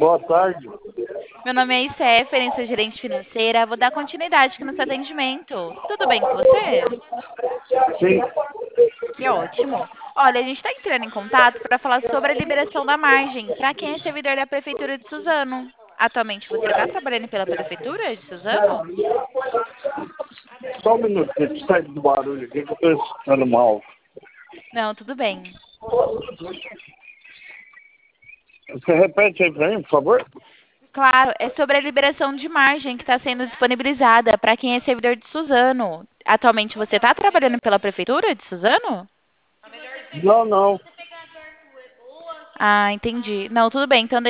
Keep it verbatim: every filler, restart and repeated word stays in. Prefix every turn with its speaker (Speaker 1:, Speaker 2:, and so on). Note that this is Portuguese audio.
Speaker 1: Boa tarde.
Speaker 2: Meu nome é Stephanie, sou gerente financeira. Vou dar continuidade aqui no seu atendimento. Tudo bem com você?
Speaker 1: Sim.
Speaker 2: Que ótimo. Olha, a gente está entrando em contato para falar sobre a liberação da margem para quem é servidor da Prefeitura de Suzano. Atualmente você está trabalhando pela Prefeitura de Suzano?
Speaker 1: Só um minuto, deixa eu sair do barulho aqui que eu estou escutando mal.
Speaker 2: Não, tudo bem.
Speaker 1: Você repete aí para mim, por favor?
Speaker 2: Claro, é sobre a liberação de margem que está sendo disponibilizada para quem é servidor de Suzano. Atualmente você está trabalhando pela Prefeitura de Suzano?
Speaker 1: Não, não.
Speaker 2: Ah, entendi. Não, tudo bem. Então